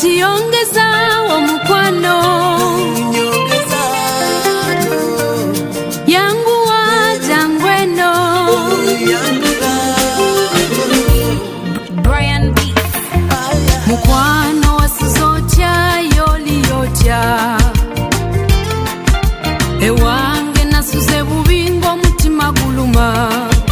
kati ongeza omukwano yangu wajangweno Brian B mukwano wasizocha yoliyocha ewange nasuze bubingo mutima guluma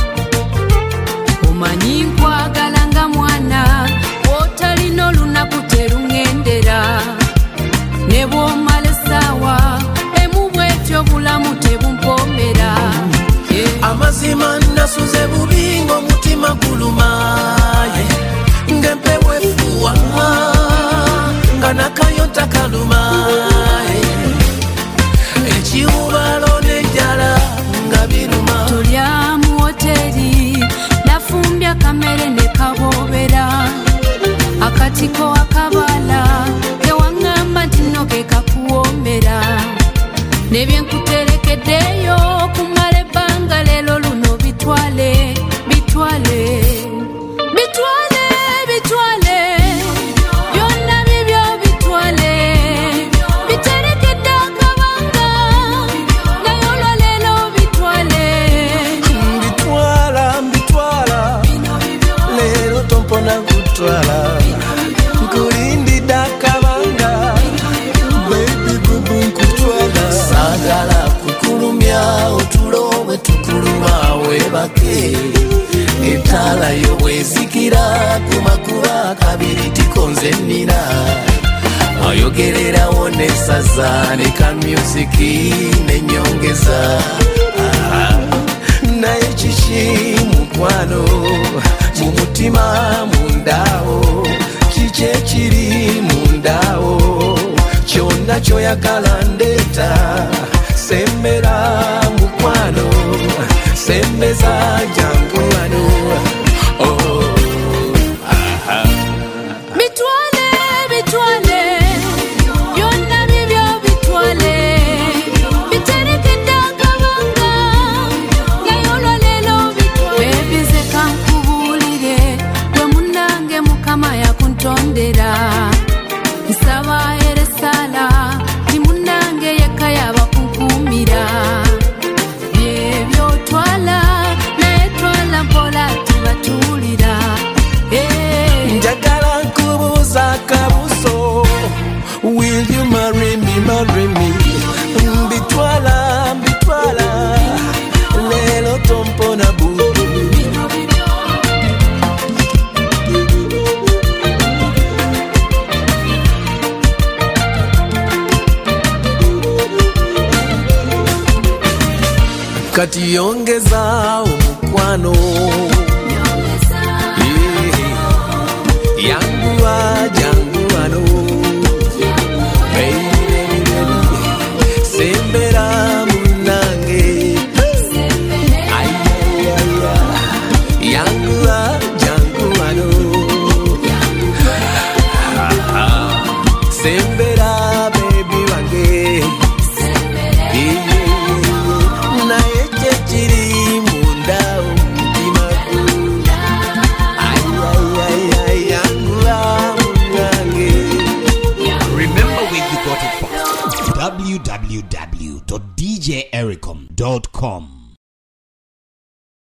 omanyi nkwagalanga mwana otalino lunaku terungendera ne bw'omala essaawa emu bw'etyo bulamu tebumpomera amazima nasuze bubingo mutima guluma ngempewo efuwa nga nakayota kaluma ekiwubalo n'ejjala nga biruma tulya mu hoteri nafumbya kamere ne kabobera akatiko akabala kewaŋŋamba nti nno ke kakuwombera nebyenkuterekeddeyo kumala ebbanga leero luno bitwale bitwale bitwale bitwale byonna bibyo bitwale biterekedde akabanga naye olwaleero bitwale mbitwala mbitwala leero tompona kutwala nkulindidde akabanga baby bubu nkutwala saagala kukulumya otulo bwe tukuluma webake etaala yo bwezikira ku makuba kabiri tikonze nnina oyogererawo n'essaza ne kamyuziki n'ennyongeza naye kiki mukwano mu mutima mundaawo kiki ekiri mundaawo kyonna kyoyagala ndeeta sembera mukwano sembeza jangu wano bitwale bitwale byonna bibyo bitwale biterekedde akabanga naye olwaleero bitwale bebize kankubuulire gwe munnange mukama yakuntondera nsaba era essala ti munnange yekka yabakunkuumira byebyo twala naye twala mpola tibatuulira njagala nkubuuza akabuuzo will you marry me mbitwala mbitwala leero tompona bubu kati yongeza omukwano yangu jangu wano baby sembera munange yangu jangu wano sembera baby wange naye kyekiri munda omutima Remember where you got it from. www.djericom.com